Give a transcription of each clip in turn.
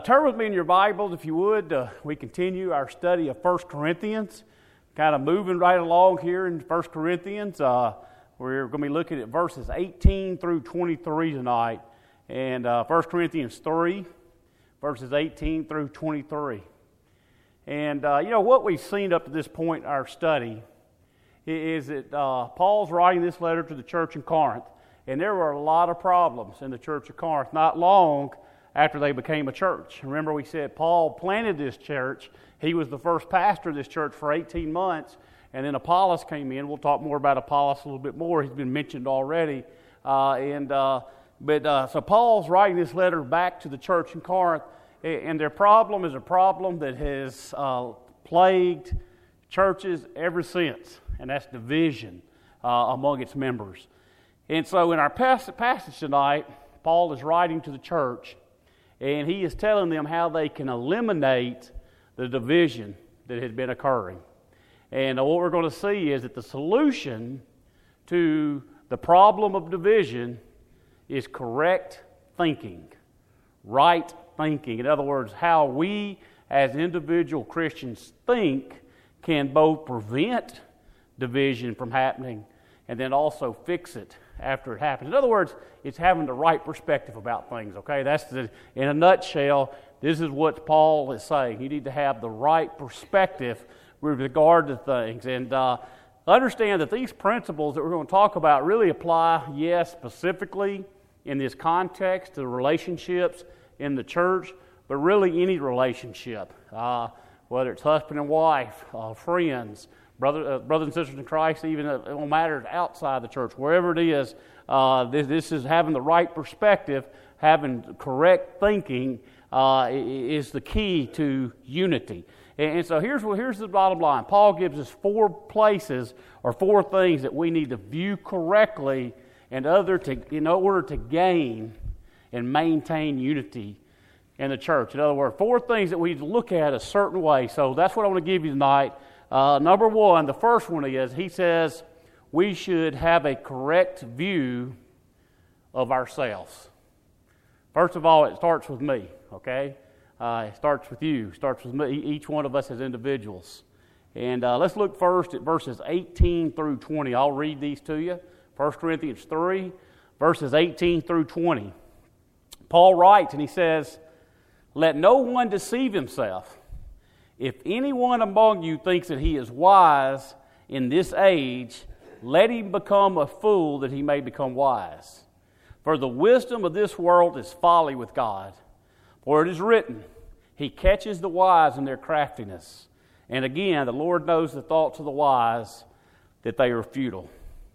Turn with me in your Bibles, if you would. We continue our study of 1 Corinthians. Kind of moving right along here in 1 Corinthians. We're going to be looking at verses 18 through 23 tonight. And 1 Corinthians 3, verses 18 through 23. And, what we've seen up to this point in our study is that Paul's writing this letter to the church in Corinth. And there were a lot of problems in the church of Corinth, not long after they became a church. Remember, we said Paul planted this church. He was the first pastor of this church for 18 months, and then Apollos came in. We'll talk more about Apollos a little bit more. He's been mentioned already. So Paul's writing this letter back to the church in Corinth, and their problem is a problem that has plagued churches ever since, and that's division among its members. And so in our passage tonight, Paul is writing to the church, and he is telling them how they can eliminate the division that has been occurring. And what we're going to see is that the solution to the problem of division is correct thinking, right thinking. In other words, how we as individual Christians think can both prevent division from happening and then also fix it after it happens. In other words, it's having the right perspective about things, okay? In a nutshell, this is what Paul is saying. You need to have the right perspective with regard to things. And understand that these principles that we're going to talk about really apply, yes, specifically in this context to relationships in the church, but really any relationship, whether it's husband and wife, friends, brothers and sisters in Christ, even on matters outside the church, wherever it is, this is having the right perspective, having correct thinking is the key to unity. And so here's the bottom line. Paul gives us 4 places or 4 things that we need to view correctly in order to gain and maintain unity in the church. In other words, 4 things that we need to look at a certain way. So that's what I want to give you tonight. Number 1, the first one is, he says, we should have a correct view of ourselves. First of all, it starts with me, okay? It starts with you, it starts with me, each one of us as individuals. And let's look first at verses 18 through 20. I'll read these to you. 1 Corinthians 3, verses 18 through 20. Paul writes, and he says, "Let no one deceive himself. If anyone among you thinks that he is wise in this age, let him become a fool that he may become wise. For the wisdom of this world is folly with God. For it is written, He catches the wise in their craftiness. And again, the Lord knows the thoughts of the wise, that they are futile."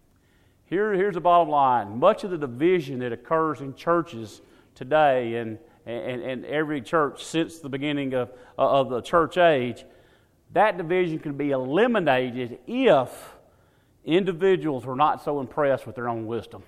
Here's the bottom line. Much of the division that occurs in churches today and every church since the beginning of the church age, that division can be eliminated if individuals were not so impressed with their own wisdom.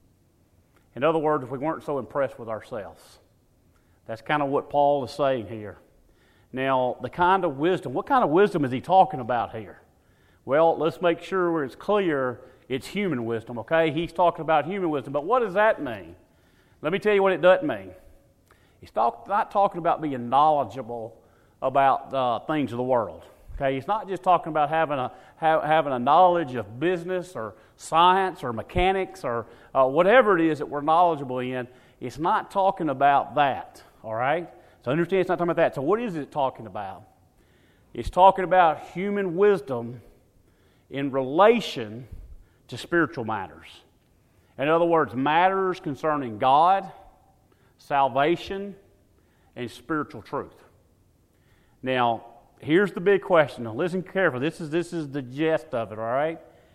In other words, if we weren't so impressed with ourselves. That's kind of what Paul is saying here. Now, what kind of wisdom is he talking about here? Well, let's make sure it's clear it's human wisdom, okay? He's talking about human wisdom, but what does that mean? Let me tell you what it doesn't mean. He's not talking about being knowledgeable about things of the world. Okay, he's not just talking about having a knowledge of business or science or mechanics or whatever it is that we're knowledgeable in. It's not talking about that. All right. So understand, it's not talking about that. So what is it talking about? It's talking about human wisdom in relation to spiritual matters. In other words, matters concerning God, salvation, and spiritual truth. Now, here's the big question. Now, listen carefully. This is the gist of it, all right?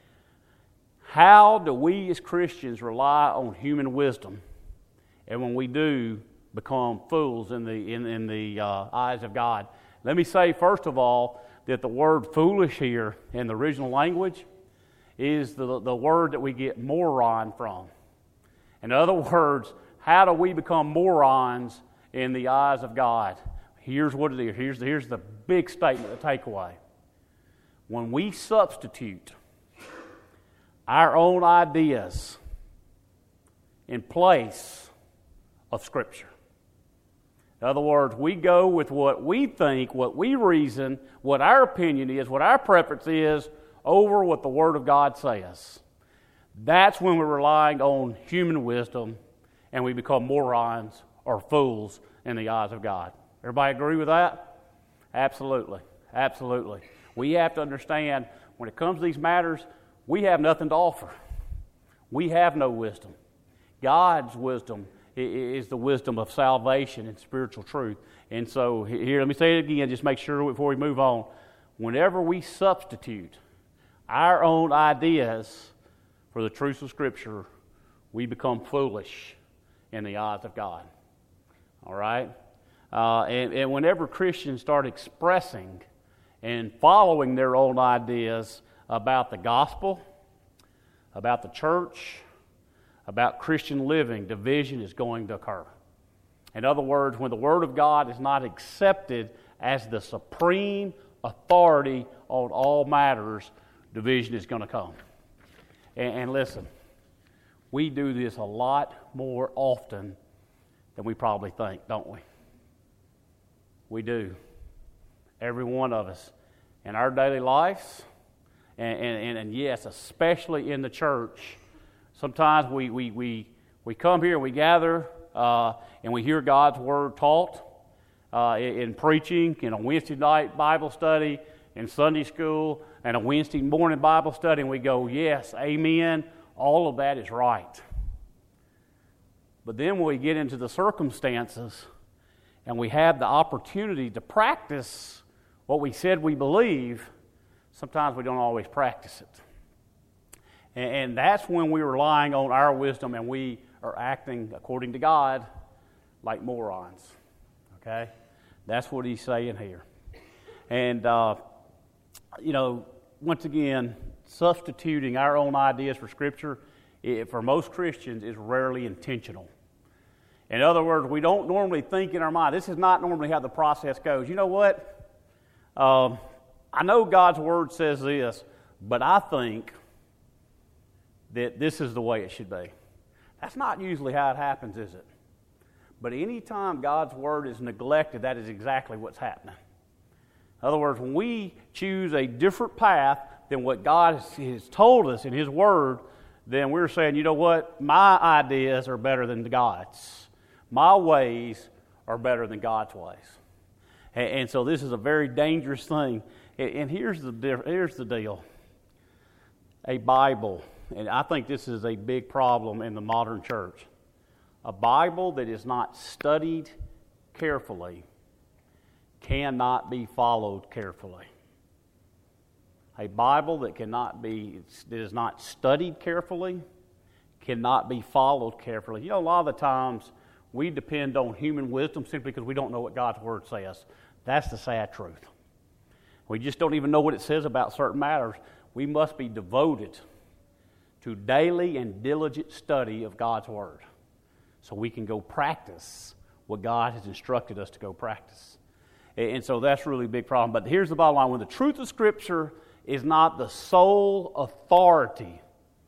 How do we as Christians rely on human wisdom, and when we do, become fools in the eyes of God? Let me say, first of all, that the word foolish here in the original language is the word that we get moron from. In other words, how do we become morons in the eyes of God? Here's what it is. Here's the big statement, the takeaway. When we substitute our own ideas in place of Scripture. In other words, we go with what we think, what we reason, what our opinion is, what our preference is, over what the Word of God says. That's when we're relying on human wisdom and we become morons or fools in the eyes of God. Everybody agree with that? Absolutely. Absolutely. We have to understand when it comes to these matters, we have nothing to offer. We have no wisdom. God's wisdom is the wisdom of salvation and spiritual truth. And so here, let me say it again, just make sure before we move on. Whenever we substitute our own ideas for the truths of Scripture, we become foolish in the eyes of God. All right? And whenever Christians start expressing and following their own ideas about the gospel, about the church, about Christian living, division is going to occur. In other words, when the Word of God is not accepted as the supreme authority on all matters, division is going to come. And listen, we do this a lot more often than we probably think, don't we? We do. Every one of us. In our daily lives, and yes, especially in the church, sometimes we come here and we gather and we hear God's Word taught in preaching, in a Wednesday night Bible study, in Sunday school, and a Wednesday morning Bible study, and we go, yes, amen, all of that is right. But then when we get into the circumstances and we have the opportunity to practice what we said we believe, sometimes we don't always practice it. And that's when we're relying on our wisdom and we are acting according to God like morons. Okay? That's what he's saying here. And, once again, substituting our own ideas for Scripture, for most Christians, is rarely intentional. In other words, we don't normally think in our mind. This is not normally how the process goes. You know what? I know God's Word says this, but I think that this is the way it should be. That's not usually how it happens, is it? But anytime God's Word is neglected, that is exactly what's happening. In other words, when we choose a different path than what God has told us in His Word, then we're saying, you know what? My ideas are better than God's. My ways are better than God's ways. And so this is a very dangerous thing. And here's the deal. A Bible, and I think this is a big problem in the modern church. A Bible that is not studied carefully cannot be followed carefully. A Bible that is not studied carefully cannot be followed carefully. You know, a lot of the times we depend on human wisdom simply because we don't know what God's Word says. That's the sad truth. We just don't even know what it says about certain matters. We must be devoted to daily and diligent study of God's Word so we can go practice what God has instructed us to go practice. And so that's really a big problem. But here's the bottom line. When the truth of Scripture is not the sole authority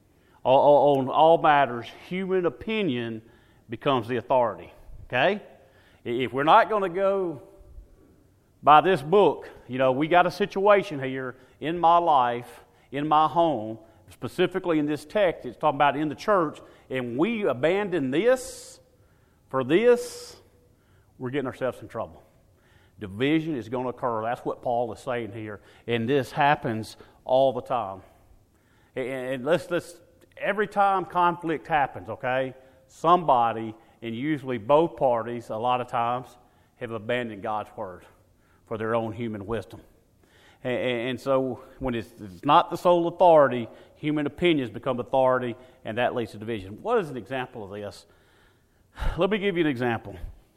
on all matters, human opinion becomes the authority. Okay? If we're not going to go by this book, we got a situation here in my life, in my home, specifically in this text, it's talking about in the church, and we abandon this for this, we're getting ourselves in trouble. Division is going to occur. That's what Paul is saying here. And this happens all the time. And let's every time conflict happens, okay, somebody, and usually both parties, a lot of times, have abandoned God's Word for their own human wisdom. And so when it's not the sole authority, human opinions become authority, and that leads to division. What is an example of this? Let me give you an example.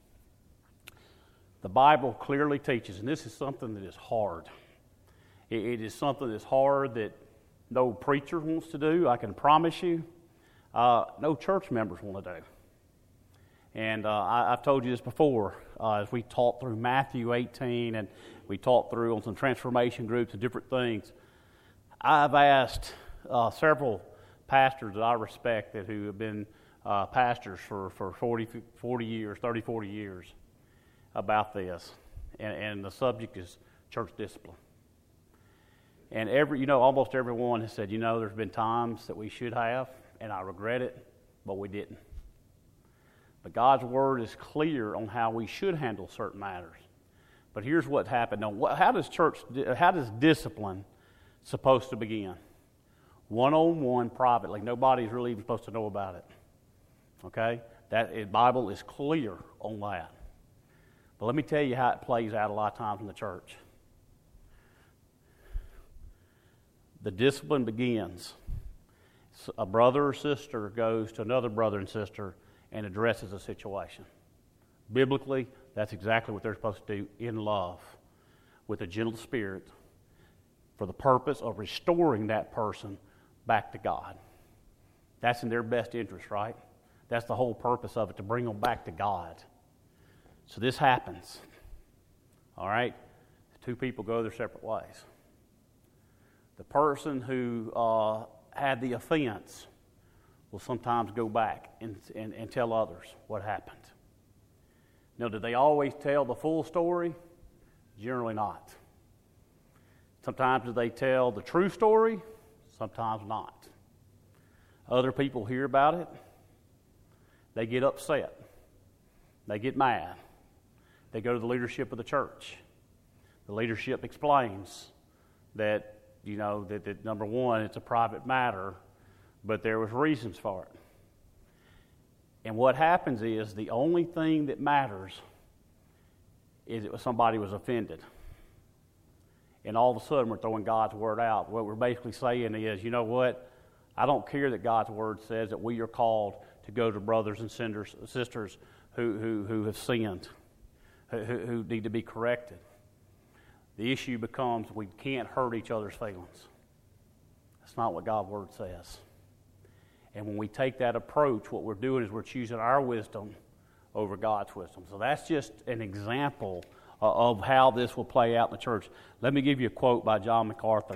The Bible clearly teaches, and this is something that is hard. It is something that's hard that no preacher wants to do, I can promise you. No church members want to do. And I've told you this before, as we taught through Matthew 18 and we taught through on some transformation groups and different things. I've asked several pastors that I respect who have been pastors for 30, 40 years. about this, and the subject is church discipline. And almost everyone has said, there's been times that we should have, and I regret it, but we didn't. But God's Word is clear on how we should handle certain matters. But here's what happened. Now, how does discipline supposed to begin? One-on-one, privately. Nobody's really even supposed to know about it. Okay? The Bible is clear on that. But let me tell you how it plays out a lot of times in the church. The discipline begins. A brother or sister goes to another brother and sister and addresses a situation. Biblically, that's exactly what they're supposed to do in love, with a gentle spirit, for the purpose of restoring that person back to God. That's in their best interest, right? That's the whole purpose of it, to bring them back to God. So this happens. All right? Two people go their separate ways. The person who had the offense will sometimes go back and tell others what happened. Now, do they always tell the full story? Generally not. Sometimes do they tell the true story? Sometimes not. Other people hear about it. They get upset. They get mad. They go to the leadership of the church. The leadership explains that, that number one, it's a private matter, but there was reasons for it. And what happens is the only thing that matters is if somebody was offended. And all of a sudden we're throwing God's Word out. What we're basically saying is, you know what? I don't care that God's Word says that we are called to go to brothers and sisters who have sinned, who need to be corrected. The issue becomes we can't hurt each other's feelings. That's not what God's Word says. And when we take that approach, what we're doing is we're choosing our wisdom over God's wisdom. So that's just an example of how this will play out in the church. Let me give you a quote by John MacArthur.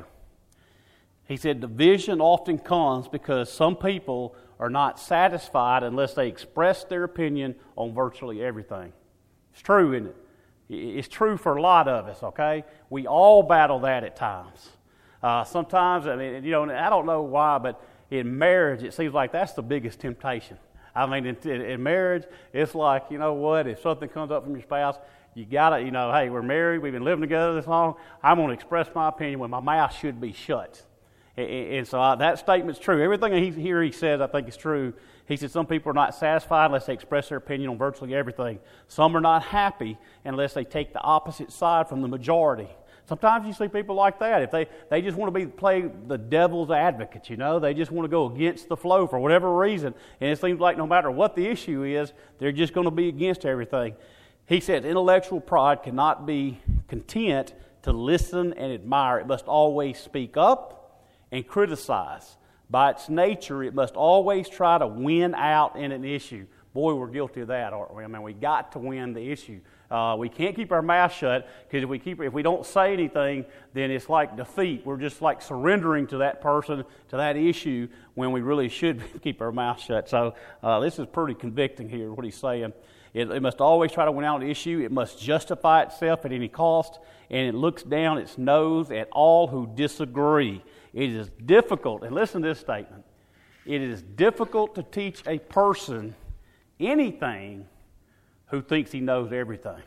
He said, "Division often comes because some people are not satisfied unless they express their opinion on virtually everything." It's true, isn't it? It's true for a lot of us, okay? We all battle that at times. Sometimes, I don't know why, but in marriage, it seems like that's the biggest temptation. I mean, in marriage, it's like, you know what, if something comes up from your spouse, you got to, hey, we're married, we've been living together this long, I'm going to express my opinion when my mouth should be shut. And so that statement's true. Everything he says, I think is true. He said some people are not satisfied unless they express their opinion on virtually everything. Some are not happy unless they take the opposite side from the majority. Sometimes you see people like that. If they just want to play the devil's advocate, they just want to go against the flow for whatever reason. And it seems like no matter what the issue is, they're just going to be against everything. He said intellectual pride cannot be content to listen and admire. It must always speak up and criticize. By its nature, it must always try to win out in an issue. Boy, we're guilty of that, aren't we? I mean, we got to win the issue. We can't keep our mouth shut, because if we don't say anything, then it's like defeat. We're just like surrendering to that person, to that issue, when we really should keep our mouth shut. So this is pretty convicting here, what he's saying. It must always try to win out an issue. It must justify itself at any cost, and it looks down its nose at all who disagree. It is difficult, and listen to this statement, it is difficult to teach a person anything who thinks he knows everything.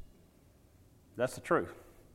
That's the truth.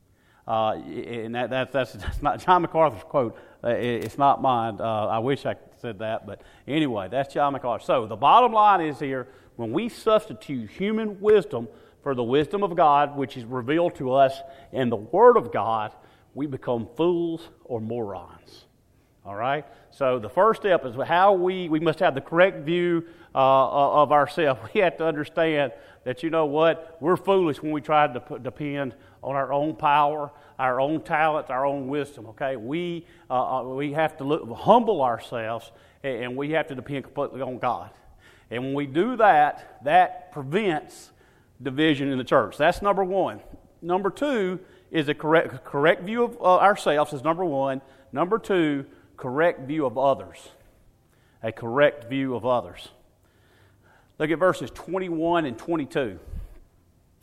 And that's not John MacArthur's quote. It's not mine. I wish I said that, but anyway, that's John MacArthur. So the bottom line is here, when we substitute human wisdom for the wisdom of God, which is revealed to us in the Word of God, we become fools or morons. All right? So the first step is how we must have the correct view of ourselves. We have to understand that, we're foolish when we try to depend on our own power, our own talents, our own wisdom, okay? We have to humble ourselves, and we have to depend completely on God. And when we do that, that prevents division in the church. That's number one. Number two is a correct view of ourselves is number one. Number two, correct view of others. A correct view of others. Look at verses 21 and 22.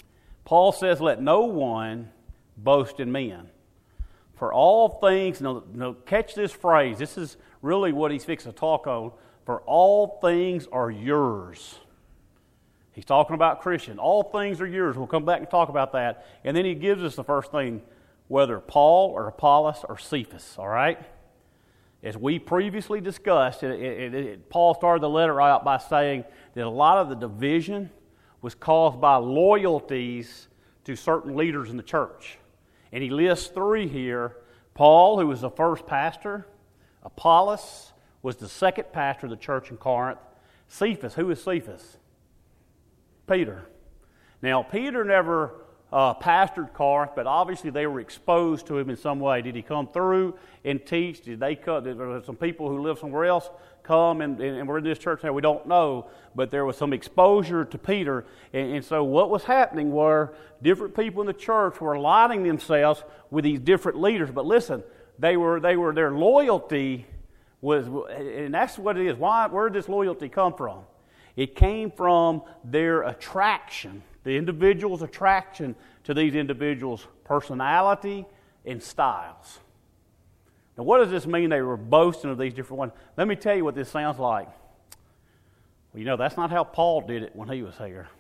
Paul says, let no one boast in men. For all things, catch this phrase. This is really what he's fixing to talk on. For all things are yours. He's talking about Christian. All things are yours. We'll come back and talk about that. And then he gives us the first thing, whether Paul or Apollos or Cephas, all right? As we previously discussed, Paul started the letter out by saying that a lot of the division was caused by loyalties to certain leaders in the church. And he lists three here. Paul, who was the first pastor. Apollos was the second pastor of the church in Corinth. Cephas, who is Cephas? Peter. Now, Peter never pastored Corinth, but obviously they were exposed to him in some way. Did he come through and teach? Did they come? Did there some people who live somewhere else come and were in this church now? We don't know, but there was some exposure to Peter. And so what was happening were different people in the church were aligning themselves with these different leaders. But listen, their loyalty was, and that's what it is. Where did this loyalty come from? It came from their attraction, the individual's attraction to these individuals' personality and styles. Now, what does this mean they were boasting of these different ones? Let me tell you what this sounds like. Well, that's not how Paul did it when he was here.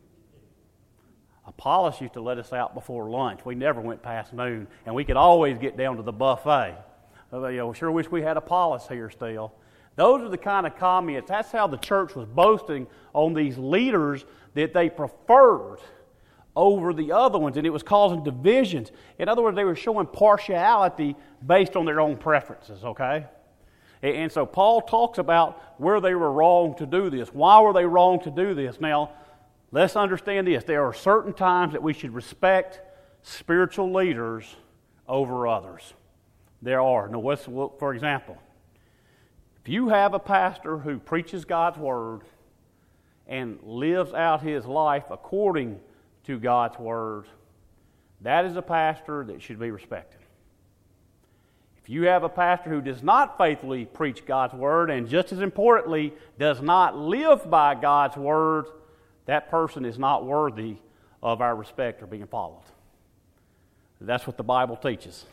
Apollos used to let us out before lunch. We never went past noon, and we could always get down to the buffet. Sure wish we had Apollos here still. Those are the kind of comments. That's how the church was boasting on these leaders that they preferred over the other ones, and it was causing divisions. In other words, they were showing partiality based on their own preferences, okay? And so Paul talks about where they were wrong to do this. Why were they wrong to do this? Now, let's understand this. There are certain times that we should respect spiritual leaders over others. There are. Now, for example, if you have a pastor who preaches God's Word and lives out his life according to God's Word, that is a pastor that should be respected. If you have a pastor who does not faithfully preach God's Word and just as importantly does not live by God's Word, that person is not worthy of our respect or being followed. That's what the Bible teaches.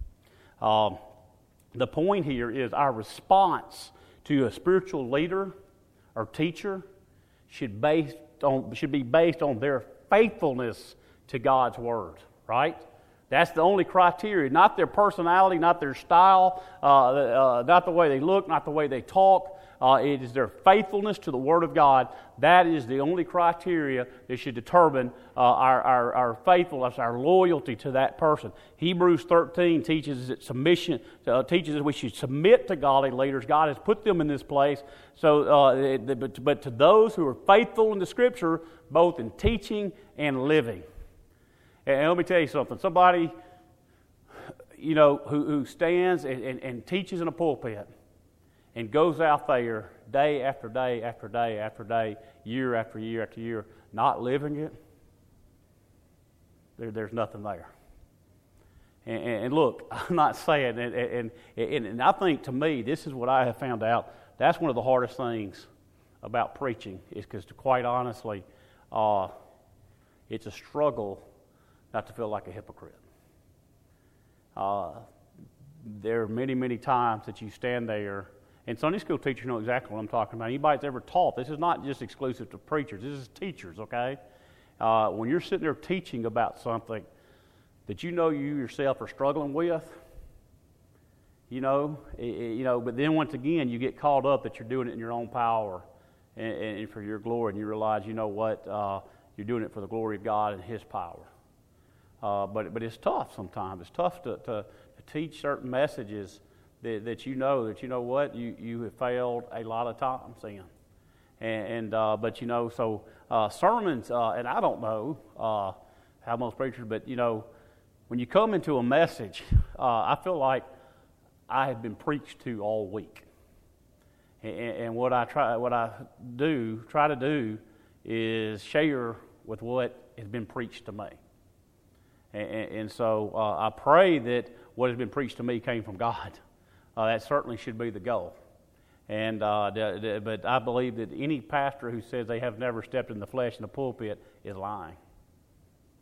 The point here is our response to a spiritual leader or teacher should be based on their faithfulness to God's Word, right? That's the only criteria, not their personality, not their style, not the way they look, not the way they talk. It is their faithfulness to the Word of God. That is the only criteria that should determine our faithfulness, our loyalty to that person. Hebrews 13 teaches that teaches that we should submit to godly leaders. God has put them in this place. So, but to those who are faithful in the Scripture, both in teaching and living. And let me tell you something. Somebody, who stands and teaches in a pulpit and goes out there day after day after day after day, year after year after year, not living it, there's nothing there. And look, I'm not saying, and I think to me, this is what I have found out. That's one of the hardest things about preaching, is because, quite honestly, it's a struggle not to feel like a hypocrite. There are many, many times that you stand there, and Sunday school teachers know exactly what I'm talking about. Anybody that's ever taught, this is not just exclusive to preachers, this is teachers, okay? When you're sitting there teaching about something that you yourself are struggling with, but then once again you get caught up that you're doing it in your own power and for your glory, and you realize, you're doing it for the glory of God and His power. But it's tough sometimes. It's tough to teach certain messages that you know what you have failed a lot of times in, so sermons, and I don't know how most preachers, but when you come into a message, I feel like I have been preached to all week, and what I try to do is share with what has been preached to me. And so I pray that what has been preached to me came from God. That certainly should be the goal. And but I believe that any pastor who says they have never stepped in the flesh in the pulpit is lying.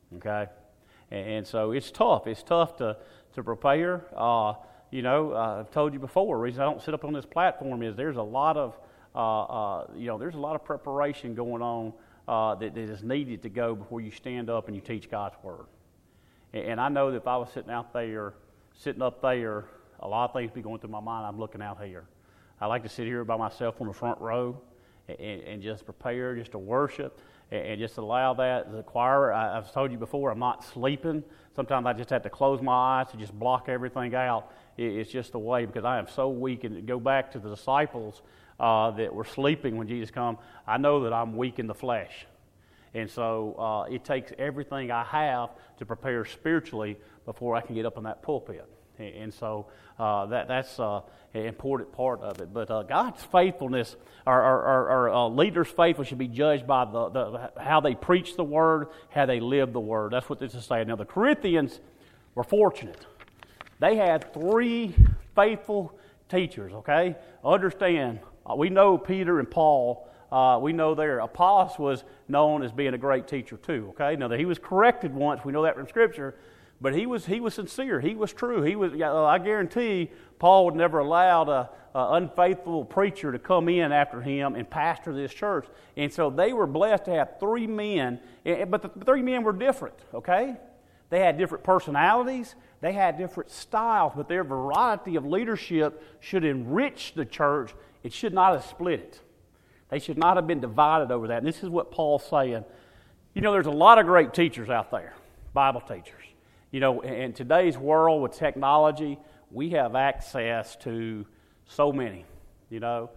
Okay? And so it's tough. It's tough to prepare. I've told you before, the reason I don't sit up on this platform is there's a lot of, there's a lot of preparation going on that is needed to go before you stand up and you teach God's Word. And I know that if I was sitting up there, a lot of things be going through my mind. I'm looking out here. I like to sit here by myself on the front row and just prepare, just to worship, and just allow that. The choir, I've told you before, I'm not sleeping. Sometimes I just have to close my eyes to just block everything out. It's just the way, because I am so weak. And to go back to the disciples that were sleeping when Jesus come, I know that I'm weak in the flesh. And so it takes everything I have to prepare spiritually before I can get up in that pulpit. And so that's an important part of it. But God's faithfulness, our leaders' faithfulness should be judged by how they preach the Word, how they live the Word. That's what this is saying. Now, the Corinthians were fortunate. They had 3 faithful teachers, okay? Understand, we know Peter and Paul. We know there. Apollos was known as being a great teacher too, okay? Now, that he was corrected once. We know that from Scripture. But he was sincere. He was true. I guarantee Paul would never allowed an unfaithful preacher to come in after him and pastor this church. And so they were blessed to have 3 men. But the 3 men were different, okay? They had different personalities. They had different styles. But their variety of leadership should enrich the church. It should not have split it. They should not have been divided over that. And this is what Paul's saying. There's a lot of great teachers out there, Bible teachers. In today's world with technology, we have access to so many. You know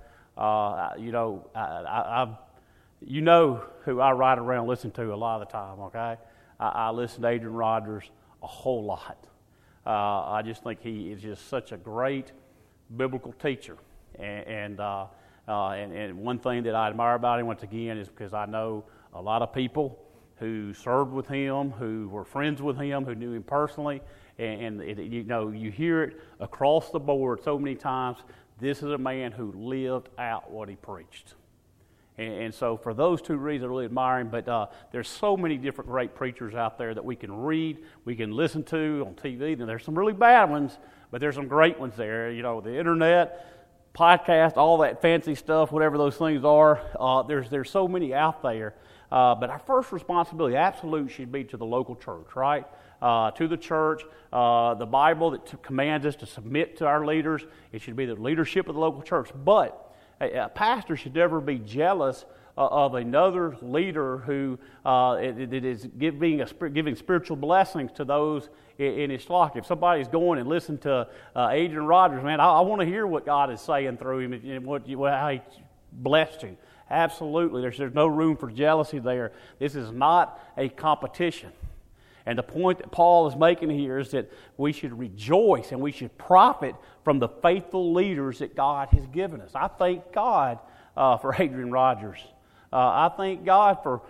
who I ride around and listen to a lot of the time. Okay, I listen to Adrian Rogers a whole lot. I just think he is just such a great biblical teacher, and one thing that I admire about him once again is because I know a lot of people who served with him, who were friends with him, who knew him personally, and you hear it across the board so many times. This is a man who lived out what he preached. And so for those 2 reasons, I really admire him. But there's so many different great preachers out there that we can read, we can listen to on TV. And there's some really bad ones, but there's some great ones there. The internet, podcast, all that fancy stuff, whatever those things are. There's so many out there. But our first responsibility, absolute, should be to the local church, right? To the church. The Bible that commands us to submit to our leaders. It should be the leadership of the local church. But a pastor should never be jealous of another leader who is giving spiritual blessings to those in his flock. If somebody's going and listening to Adrian Rogers, man, I want to hear what God is saying through him and how he blessed you. Absolutely. There's no room for jealousy there. This is not a competition. And the point that Paul is making here is that we should rejoice and we should profit from the faithful leaders that God has given us. I thank God for Adrian Rogers. I thank God for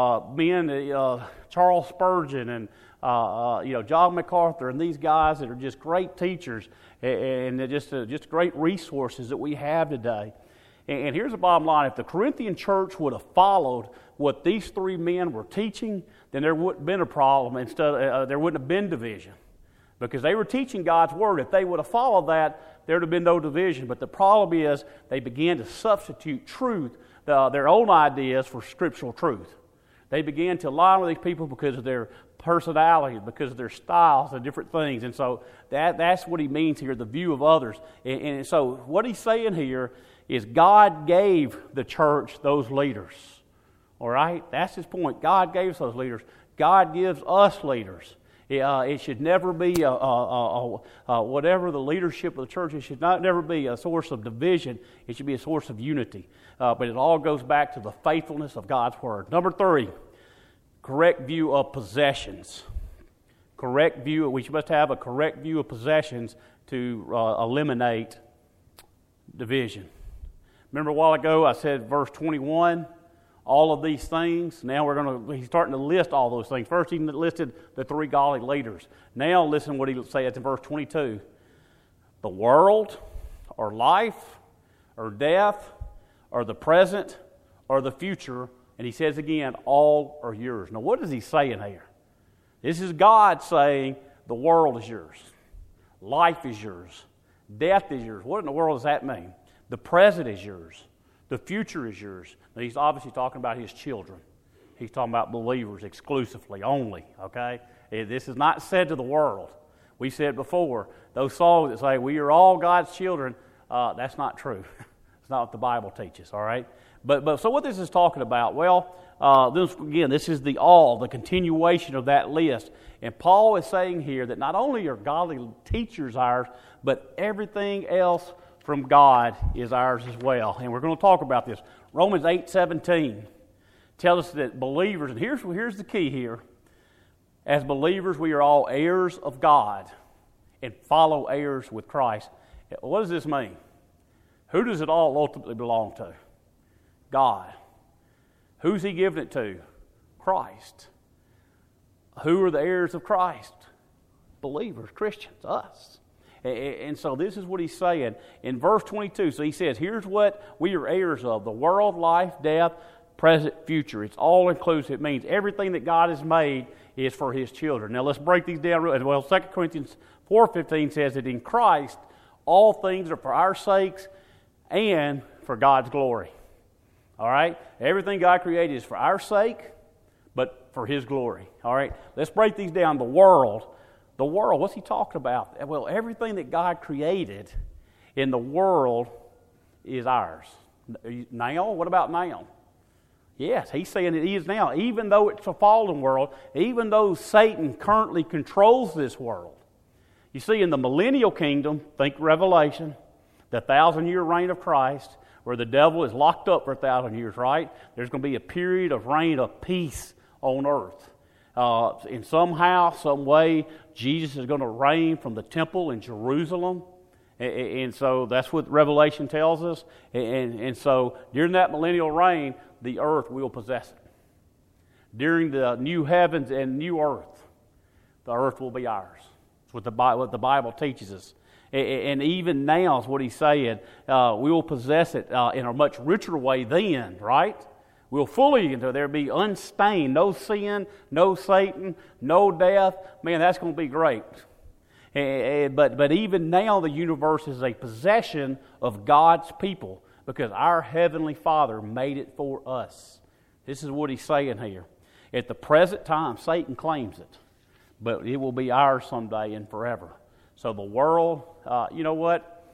Charles Spurgeon and John MacArthur and these guys that are just great teachers and they're just great resources that we have today. And here's the bottom line. If the Corinthian church would have followed what these 3 men were teaching, then there wouldn't have been a problem. There wouldn't have been division. Because they were teaching God's Word. If they would have followed that, there would have been no division. But the problem is they began to substitute truth, their own ideas, for scriptural truth. They began to align with these people because of their personalities, because of their styles and different things. And so that's what he means here, the view of others. And so what he's saying here is God gave the church those leaders. All right? That's his point. God gave us those leaders. God gives us leaders. It should never be whatever the leadership of the church. It should never be a source of division. It should be a source of unity. But it all goes back to the faithfulness of God's Word. Number 3, correct view of possessions. We must have a correct view of possessions to eliminate division. Remember a while ago I said verse 21, all of these things. Now he's starting to list all those things. First he listed the 3 godly leaders. Now listen what he says in verse 22. The world, or life, or death, or the present, or the future. And he says again, all are yours. Now what is he saying here? This is God saying the world is yours. Life is yours. Death is yours. What in the world does that mean? The present is yours. The future is yours. Now, he's obviously talking about his children. He's talking about believers exclusively, only, okay? This is not said to the world. We said before, those songs that say, we are all God's children, that's not true. It's not what the Bible teaches, all right? But so what this is talking about? Well, this is the continuation of that list. And Paul is saying here that not only are godly teachers ours, but everything else from God is ours as well. And we're going to talk about this. Romans 8:17 tells us that believers, and here's the key here. As believers, we are all heirs of God and follow heirs with Christ. What does this mean? Who does it all ultimately belong to? God. Who's he giving it to? Christ. Who are the heirs of Christ? Believers, Christians, us. And so this is what he's saying in verse 22. So he says, here's what we are heirs of: the world, life, death, present, future. It's all inclusive. It means everything that God has made is for his children. Now let's break these down. Well, 2 Corinthians 4:15 says that in Christ all things are for our sakes and for God's glory. All right? Everything God created is for our sake, but for his glory. All right? Let's break these down. The world, what's he talking about? Well, everything that God created in the world is ours. Now, what about now? Yes, he's saying it is now. Even though it's a fallen world, even though Satan currently controls this world. You see, in the millennial kingdom, think Revelation, the 1,000-year reign of Christ, where the devil is locked up for 1,000 years, right? There's going to be a period of reign of peace on earth. In somehow, some way, Jesus is going to reign from the temple in Jerusalem. And so that's what Revelation tells us. And so during that millennial reign, the earth will possess it. During the new heavens and new earth, the earth will be ours. That's what the Bible teaches us. And even now is what he's saying. We will possess it in a much richer way then, right? We'll fully until there be unstained, no sin, no Satan, no death. Man, that's going to be great. But even now the universe is a possession of God's people because our Heavenly Father made it for us. This is what he's saying here. At the present time, Satan claims it, but it will be ours someday and forever. So the world, you know what?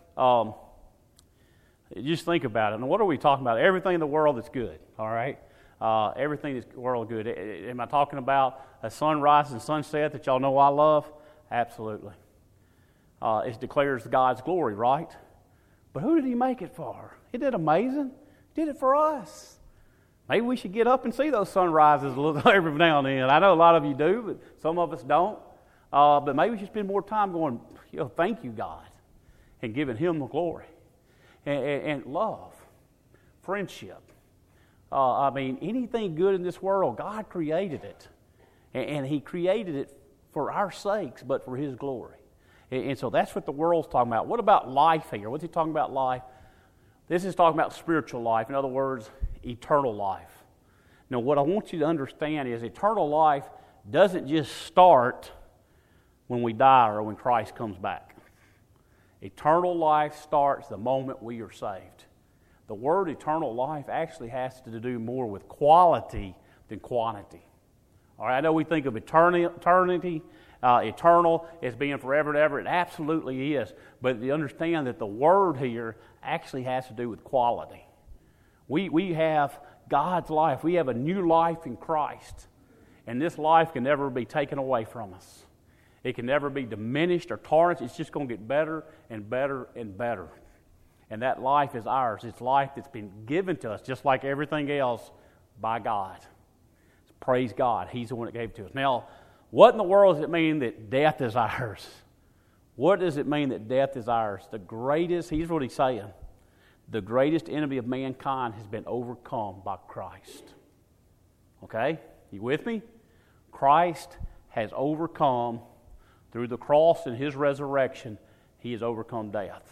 Just think about it. And what are we talking about? Everything in the world is good, all right? Everything in the world is good. Am I talking about a sunrise and sunset that y'all know I love? Absolutely. It declares God's glory, right? But who did he make it for? Isn't it amazing? He did it for us. Maybe we should get up and see those sunrises a little every now and then. I know a lot of you do, but some of us don't. But maybe we should spend more time going, thank you, God, and giving him the glory. And love, friendship. Anything good in this world, God created it. And he created it for our sakes, but for his glory. And so that's what the world's talking about. What about life here? What's he talking about life? This is talking about spiritual life. In other words, eternal life. Now, what I want you to understand is eternal life doesn't just start when we die or when Christ comes back. Eternal life starts the moment we are saved. The word eternal life actually has to do more with quality than quantity. All right, I know we think of eternity, eternal as being forever and ever. It absolutely is. But you understand that the word here actually has to do with quality. We have God's life. We have a new life in Christ. And this life can never be taken away from us. It can never be diminished or tarnished. It's just going to get better and better and better. And that life is ours. It's life that's been given to us, just like everything else, by God. Praise God. He's the one that gave it to us. Now, what in the world does it mean that death is ours? What does it mean that death is ours? Here's what he's saying. The greatest enemy of mankind has been overcome by Christ. Okay? You with me? Christ has overcome, through the cross and his resurrection, he has overcome death.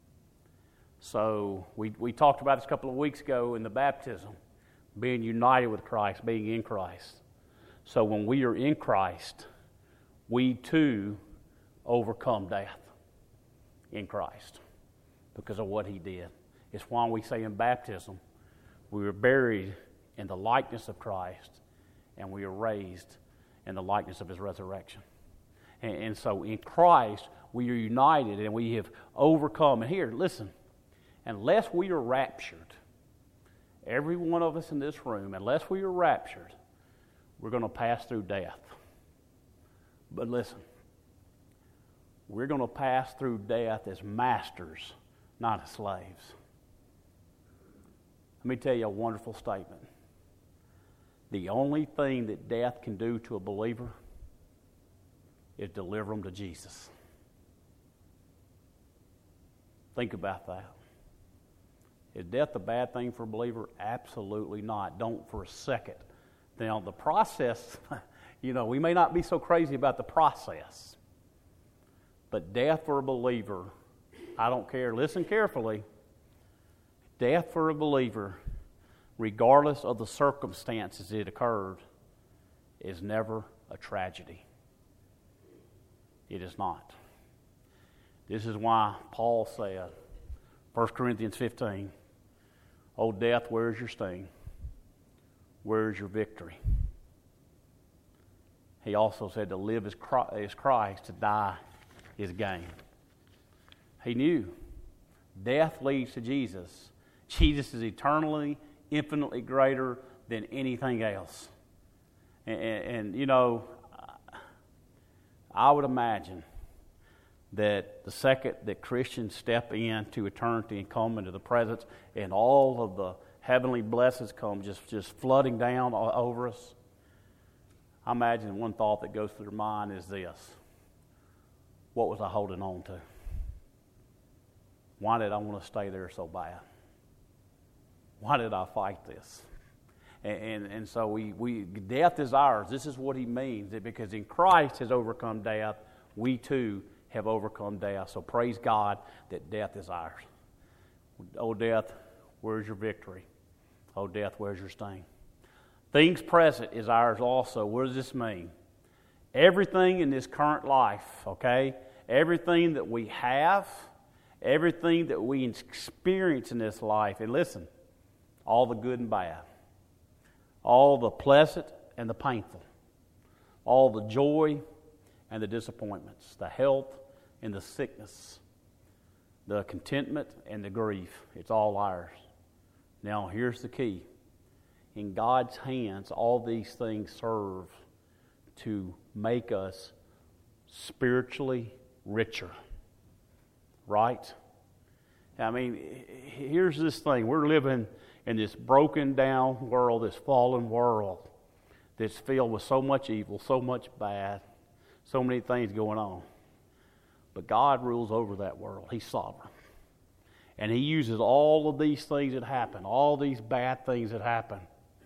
So we talked about this a couple of weeks ago in the baptism, being united with Christ, being in Christ. So when we are in Christ, we too overcome death in Christ because of what he did. It's why we say in baptism, we were buried in the likeness of Christ and we were raised in the likeness of his resurrection. And so in Christ, we are united and we have overcome. And here, listen, unless we are raptured, every one of us in this room, unless we are raptured, we're going to pass through death. But listen, we're going to pass through death as masters, not as slaves. Let me tell you a wonderful statement. The only thing that death can do to a believer is deliver them to Jesus. Think about that. Is death a bad thing for a believer? Absolutely not. Don't for a second. Now, the process, we may not be so crazy about the process, but death for a believer, I don't care. Listen carefully. Death for a believer, regardless of the circumstances it occurred, is never a tragedy. It is not. This is why Paul said, 1 Corinthians 15, "O death, where is your sting? Where is your victory?" He also said to live is Christ, to die is gain. He knew death leads to Jesus. Jesus is eternally, infinitely greater than anything else. And I would imagine that the second that Christians step into eternity and come into the presence and all of the heavenly blessings come just flooding down over us, I imagine one thought that goes through their mind is this: what was I holding on to? Why did I want to stay there so bad? Why did I fight this? And so we death is ours. This is what he means, that because in Christ has overcome death, we too have overcome death. So praise God that death is ours. Oh death, where's your victory? Oh death, where's your sting? Things present is ours also. What does this mean? Everything in this current life, okay? Everything that we have, everything that we experience in this life, and listen, all the good and bad, all the pleasant and the painful, all the joy and the disappointments, the health and the sickness, the contentment and the grief, it's all ours. Now, here's the key. In God's hands, all these things serve to make us spiritually richer. Right? I mean, here's this thing. We're living in this broken down world, this fallen world that's filled with so much evil, so much bad, so many things going on. But God rules over that world. He's sovereign. And he uses all of these things that happen, all these bad things that happen,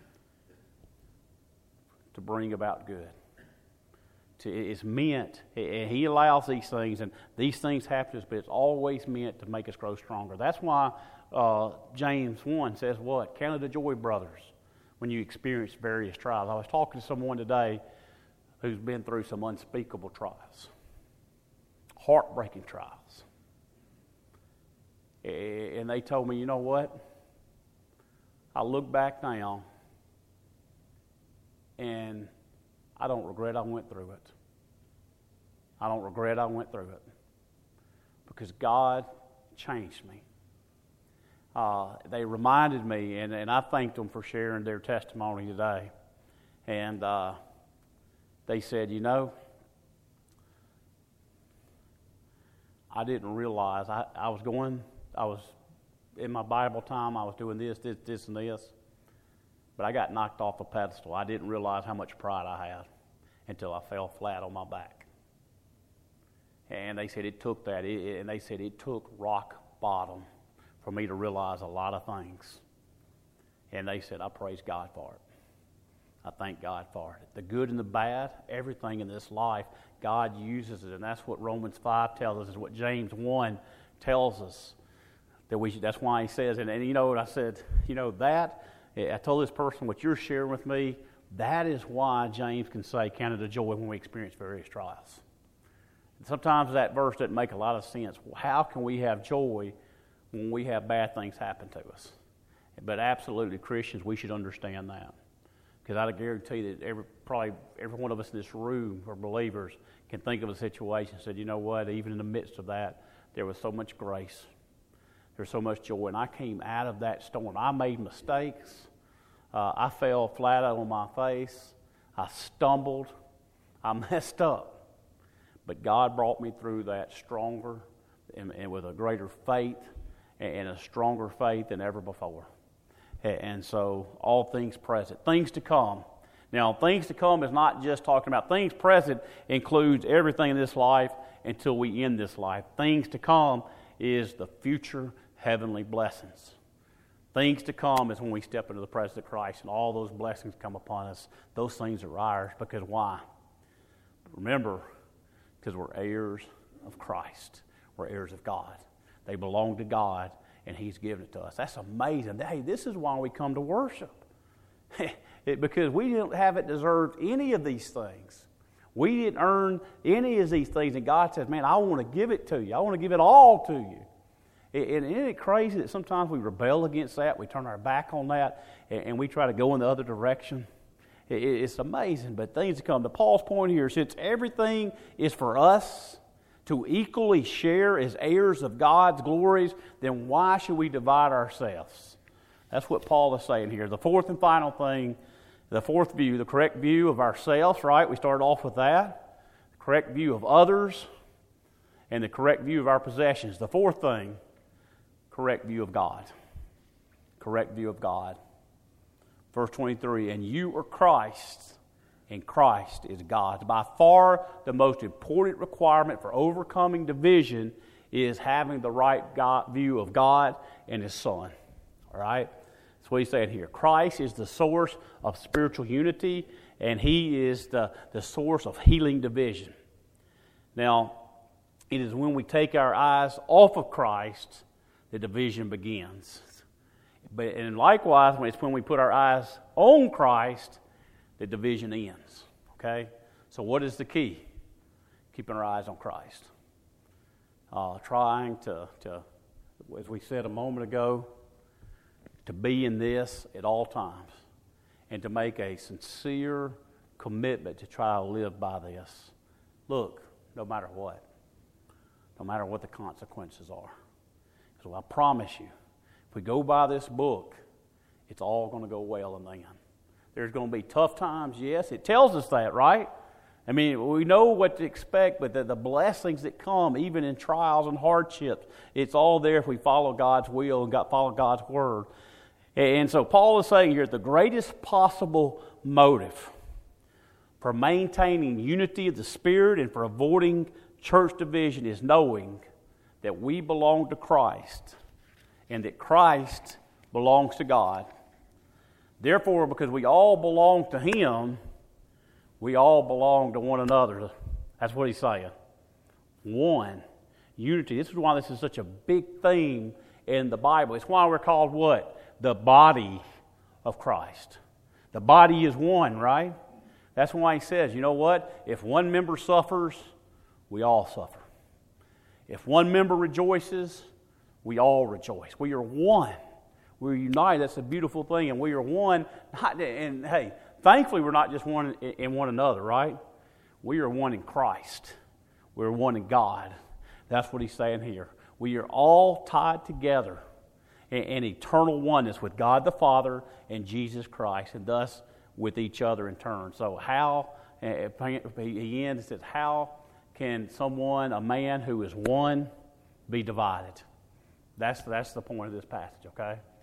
to bring about good. It's meant, and he allows these things, and these things happen to us, but it's always meant to make us grow stronger. That's why James 1 says what? Count it a joy, brothers, when you experience various trials. I was talking to someone today who's been through some unspeakable trials, heartbreaking trials. And they told me, you know what? I look back now, and I don't regret I went through it. I don't regret I went through it. Because God changed me. They reminded me, and I thanked them for sharing their testimony today. And they said, I didn't realize, I was in my Bible time, I was doing this, and this. But I got knocked off a pedestal. I didn't realize how much pride I had until I fell flat on my back. And they said it took that. And they said it took rock bottom for me to realize a lot of things. And they said, I praise God for it. I thank God for it. The good and the bad, everything in this life, God uses it. And that's what Romans 5 tells us, is what James 1 tells us. That's why he says, and you know what I said, that, I told this person what you're sharing with me, that is why James can say, count it a joy when we experience various trials. Sometimes that verse doesn't make a lot of sense. How can we have joy when we have bad things happen to us? But absolutely, Christians, we should understand that. Because I guarantee that probably every one of us in this room are believers can think of a situation and said, you know what, even in the midst of that, there was so much grace. There's so much joy. And I came out of that storm. I made mistakes. I fell flat out on my face. I stumbled. I messed up. But God brought me through that stronger and with a greater faith and a stronger faith than ever before. And so all things present, things to come. Now, things to come is not just talking about things present, includes everything in this life until we end this life. Things to come is the future heavenly blessings. Things to come is when we step into the presence of Christ and all those blessings come upon us. Those things are ours. Because why? Remember, because we're heirs of Christ. We're heirs of God. They belong to God, and He's given it to us. That's amazing. Hey, this is why we come to worship. Because we haven't deserved any of these things. We didn't earn any of these things, and God says, man, I want to give it to you. I want to give it all to you. And isn't it crazy that sometimes we rebel against that, we turn our back on that, and we try to go in the other direction? It's amazing, but things to come. To Paul's point here, since everything is for us to equally share as heirs of God's glories, then why should we divide ourselves? That's what Paul is saying here. The fourth and final thing, the fourth view, the correct view of ourselves, right? We started off with that. The correct view of others, and the correct view of our possessions. The fourth thing, correct view of God. Correct view of God. Verse 23, and you are Christ, and Christ is God's. By far the most important requirement for overcoming division is having the right view of God and His Son. All right? That's what he's saying here. Christ is the source of spiritual unity, and He is the source of healing division. Now, it is when we take our eyes off of Christ that division begins. And likewise, when we put our eyes on Christ, the division ends. Okay? So what is the key? Keeping our eyes on Christ. Trying to, as we said a moment ago, to be in this at all times. And to make a sincere commitment to try to live by this. Look, no matter what. No matter what the consequences are. So I promise you, if we go by this book, it's all going to go well in the end. There's going to be tough times, yes. It tells us that, right? I mean, we know what to expect, but the blessings that come, even in trials and hardships, it's all there if we follow God's will and follow God's word. And so Paul is saying here, the greatest possible motive for maintaining unity of the Spirit and for avoiding church division is knowing that we belong to Christ and that Christ belongs to God. Therefore, because we all belong to Him, we all belong to one another. That's what he's saying. One. Unity. This is why this is such a big theme in the Bible. It's why we're called what? The body of Christ. The body is one, right? That's why he says, you know what? If one member suffers, we all suffer. If one member rejoices, we all rejoice. We are one. We're united. That's a beautiful thing. And we are one. And hey, thankfully we're not just one in one another, right? We are one in Christ. We're one in God. That's what he's saying here. We are all tied together in eternal oneness with God the Father and Jesus Christ, and thus with each other in turn. So how, he ends, he says, how can someone, a man who is one, be divided? That's the point of this passage, okay?